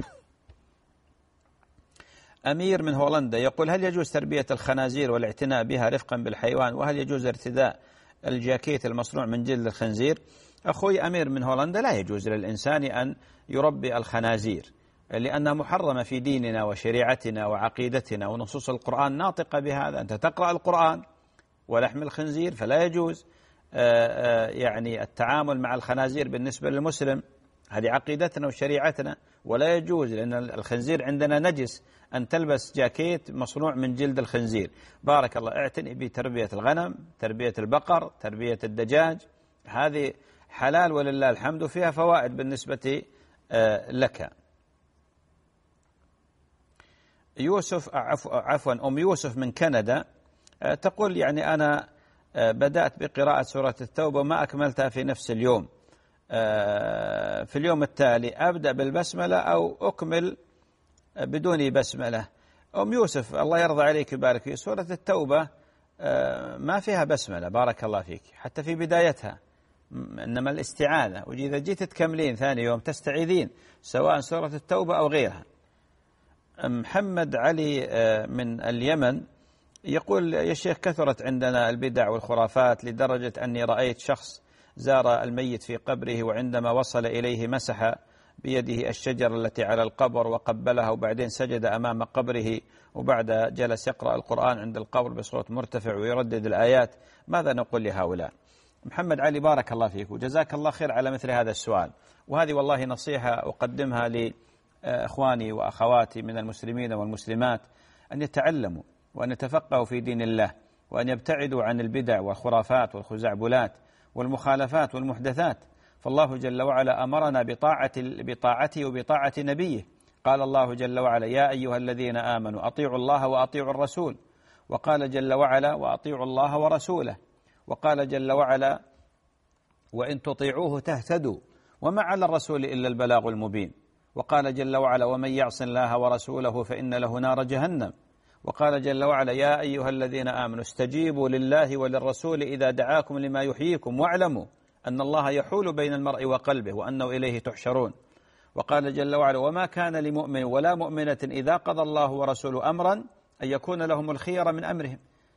أمير من هولندا يقول هل يجوز تربية الخنازير والاعتناء بها رفقا بالحيوان، وهل يجوز ارتداء الجاكيت المصنوع من جلد الخنزير؟ أخوي أمير من هولندا، لا يجوز للإنسان أن يربي الخنازير لأنها محرمة في ديننا وشريعتنا وعقيدتنا، ونصوص القرآن ناطقة بهذا. أنت تقرأ القرآن ولحم الخنزير فلا يجوز يعني التعامل مع الخنازير بالنسبة للمسلم، هذه عقيدتنا وشريعتنا، ولا يجوز لأن الخنزير عندنا نجس أن تلبس جاكيت مصنوع من جلد الخنزير. بارك الله. اعتني بتربية الغنم، تربية البقر، تربية الدجاج، هذه حلال ولله الحمد، فيها فوائد بالنسبة لك. يوسف عفوا أم يوسف من كندا تقول يعني أنا بدأت بقراءة سورة التوبة وما أكملتها في نفس اليوم، في اليوم التالي أبدأ بالبسملة أو أكمل بدون بسملة؟ أم يوسف الله يرضى عليك ويبارك فيك، سورة التوبة ما فيها بسملة بارك الله فيك حتى في بدايتها، إنما الاستعاذة، وإذا جيت تكملين ثاني يوم تستعيذين سواء سورة التوبة أو غيرها. محمد علي من اليمن يقول يا شيخ كثرت عندنا البدع والخرافات لدرجة أني رأيت شخص زار الميت في قبره وعندما وصل إليه مسح بيده الشجرة التي على القبر وقبلها، وبعدين سجد أمام قبره، وبعد جلس يقرأ القرآن عند القبر بصوت مرتفع ويردد الآيات. ماذا نقول لهؤلاء؟ محمد علي بارك الله فيك وجزاك الله خير على مثل هذا السؤال، وهذه والله نصيحة أقدمها لإخواني وأخواتي من المسلمين والمسلمات أن يتعلموا وأن يتفقهوا في دين الله، وأن يبتعدوا عن البدع والخرافات والخزعبلات والمخالفات والمحدثات. فالله جل وعلا أمرنا بطاعة بطاعته وبطاعة نبيه. قال الله جل وعلا يا أيها الذين آمنوا أطيعوا الله وأطيعوا الرسول، وقال جل وعلا وأطيعوا الله ورسوله، وقال جل وعلا وإن تطيعوه تهتدوا وما على الرسول إلا البلاغ المبين، وقال جل وعلا ومن يعص الله ورسوله فإن له نار جهنم، وقال جل وعلا يا أيها الذين آمنوا استجيبوا لله وللرسول إذا دعاكم لما يحييكم واعلموا أن الله يحول بين المرء وقلبه وأنه إليه تحشرون، وقال جل وعلا وما كان لمؤمن ولا مؤمنة إذا قضى الله ورسوله أمرا أن يكون لهم الخير من أمرهم.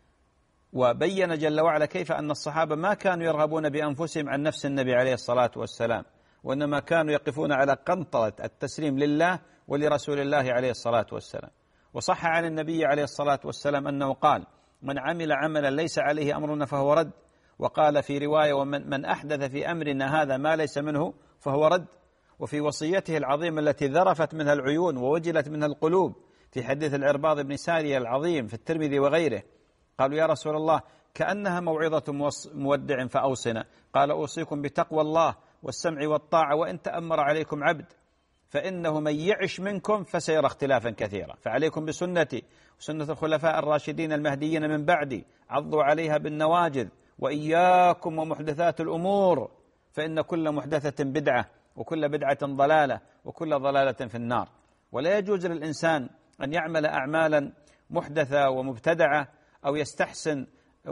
وبين جل وعلا كيف أن الصحابة ما كانوا يرغبون بأنفسهم عن نفس النبي عليه الصلاة والسلام، وإنما كانوا يقفون على قنطرة التسليم لله ولرسول الله عليه الصلاة والسلام. وصح عن النبي عليه الصلاة والسلام أنه قال من عمل عملا ليس عليه أمرنا فهو رد. وقال في رواية ومن من أحدث في أمرنا هذا ما ليس منه فهو رد. وفي وصيته العظيمة التي ذرفت منها العيون ووجلت منها القلوب في حديث العرباض بن سارية العظيم في الترمذي وغيره، قالوا يا رسول الله كأنها موعظة مودع فأوصنا. قال أوصيكم بتقوى الله والسمع والطاعة وإن تأمر عليكم عبد، فإنه من يعش منكم فسيرى اختلافا كثيرا، فعليكم بسنتي وسنة الخلفاء الراشدين المهديين من بعدي، عضوا عليها بالنواجذ، وإياكم ومحدثات الأمور، فإن كل محدثة بدعة وكل بدعة ضلالة وكل ضلالة في النار. ولا يجوز للإنسان أن يعمل أعمالا محدثة ومبتدعة أو يستحسن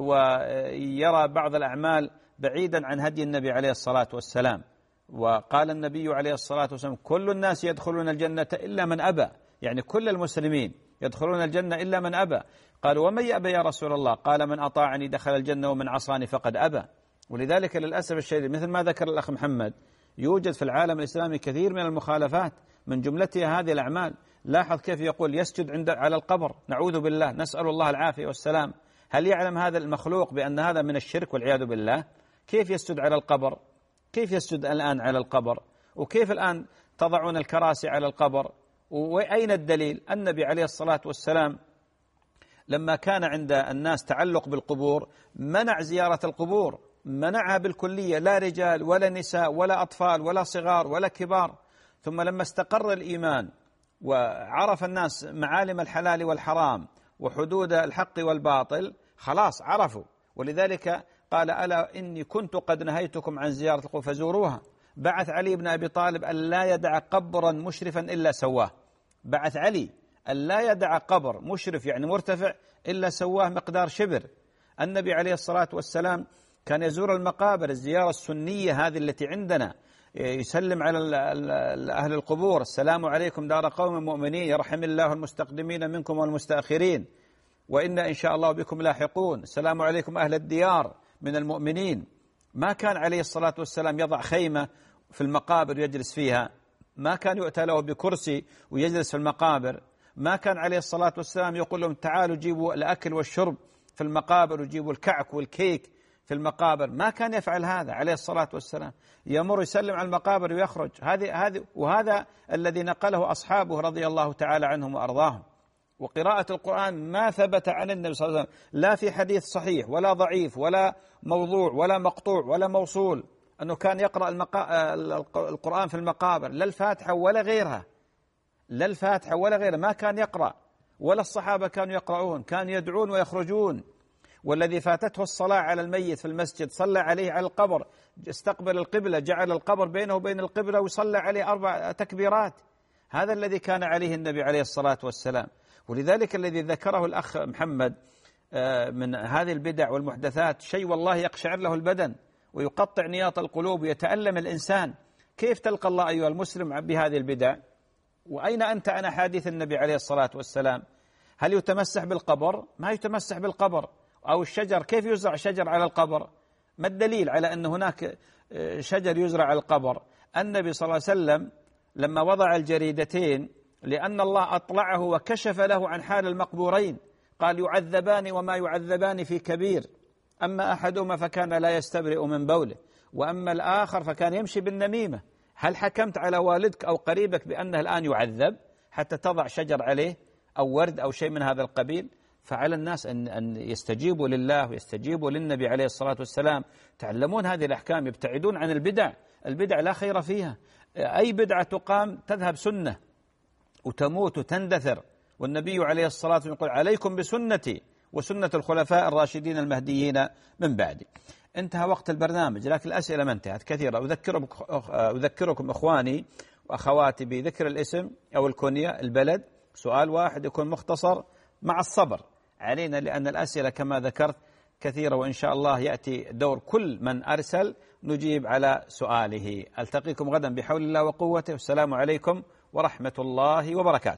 ويرى بعض الأعمال بعيدا عن هدي النبي عليه الصلاة والسلام. وقال النبي عليه الصلاة والسلام كل الناس يدخلون الجنة إلا من أبى، يعني كل المسلمين يدخلون الجنة إلا من أبى. قالوا ومن يأبى يا رسول الله؟ قال من أطاعني دخل الجنة ومن عصاني فقد أبى. ولذلك للأسف الشديد مثل ما ذكر الأخ محمد يوجد في العالم الإسلامي كثير من المخالفات من جملتها هذه الأعمال. لاحظ كيف يقول يسجد عند على القبر، نعوذ بالله، نسأل الله العافية والسلام. هل يعلم هذا المخلوق بأن هذا من الشرك والعياذ بالله؟ كيف يسجد على القبر؟ كيف يسجد الآن على القبر؟ وكيف الآن تضعون الكراسي على القبر؟ وأين الدليل؟ النبي عليه الصلاة والسلام لما كان عند الناس تعلق بالقبور منع زيارة القبور، منعها بالكلية، لا رجال ولا نساء ولا أطفال ولا صغار ولا كبار. ثم لما استقر الإيمان وعرف الناس معالم الحلال والحرام وحدود الحق والباطل خلاص عرفوا. ولذلك قال ألا إني كنت قد نهيتكم عن زيارة القبور فزوروها. بعث علي بن أبي طالب أن لا يدع قبرا مشرفا إلا سواه، بعث علي أن لا يدع قبر مشرف يعني مرتفع إلا سواه مقدار شبر. النبي عليه الصلاة والسلام كان يزور المقابر الزيارة السنية هذه التي عندنا، يسلم على أهل القبور السلام عليكم دار قوم مؤمنين يرحم الله المستقدمين منكم والمستأخرين وإنا إن شاء الله بكم لاحقون، السلام عليكم أهل الديار من المؤمنين. ما كان عليه الصلاة والسلام يضع خيمة في المقابر يجلس فيها، ما كان يؤتى له بكرسي ويجلس في المقابر، ما كان عليه الصلاة والسلام يقول لهم تعالوا جيبوا الأكل والشرب في المقابر وجيبوا الكعك والكيك في المقابر، ما كان يفعل هذا عليه الصلاة والسلام. يمر يسلم على المقابر ويخرج. هذه هذه وهذا الذي نقله أصحابه رضي الله تعالى عنهم وأرضاهم. وقراءة القرآن ما ثبت عن النبي صلى الله عليه وسلم لا في حديث صحيح ولا ضعيف ولا موضوع ولا مقطوع ولا موصول أنه كان يقرأ المقا... القرآن في المقابر، لا الفاتحة ولا غيرها، لا الفاتحة ولا غيرها ما كان يقرأ، ولا الصحابة كانوا يقرؤون، كانوا يدعون ويخرجون. والذي فاتته الصلاة على الميت في المسجد صلى عليه على القبر، استقبل القبلة، جعل القبر بينه وبين القبلة وصلى عليه أربع تكبيرات. هذا الذي كان عليه النبي عليه الصلاة والسلام. ولذلك الذي ذكره الأخ محمد من هذه البدع والمحدثات شيء والله يقشعر له البدن ويقطع نياط القلوب ويتألم الإنسان. كيف تلقى الله أيها المسلم بهذه البدع؟ وأين أنت عن أحاديث النبي عليه الصلاة والسلام؟ هل يتمسح بالقبر؟ ما يتمسح بالقبر. أو الشجر، كيف يزرع شجر على القبر؟ ما الدليل على أن هناك شجر يزرع على القبر؟ النبي صلى الله عليه وسلم لما وضع الجريدتين لأن الله أطلعه وكشف له عن حال المقبورين قال يعذبان وما يعذبان في كبير، أما أحدهما فكان لا يستبرئ من بوله وأما الآخر فكان يمشي بالنميمة. هل حكمت على والدك أو قريبك بأنه الآن يعذب حتى تضع شجر عليه أو ورد أو شيء من هذا القبيل؟ فعلى الناس أن أن يستجيبوا لله ويستجيبوا للنبي عليه الصلاة والسلام، تعلمون هذه الأحكام، يبتعدون عن البدع. البدع لا خير فيها، أي بدعة تقام تذهب سنة وتموت وتندثر. والنبي عليه الصلاة والسلام يقول عليكم بسنتي وسنة الخلفاء الراشدين المهديين من بعدي. انتهى وقت البرنامج لكن الأسئلة ما انتهت كثيرة. أذكركم, أذكركم إخواني وأخواتي بذكر الاسم أو الكنية البلد، سؤال واحد يكون مختصر مع الصبر علينا لأن الأسئلة كما ذكرت كثيرة، وإن شاء الله يأتي دور كل من أرسل نجيب على سؤاله. ألتقيكم غدا بحول الله وقوته، والسلام عليكم ورحمة الله وبركاته.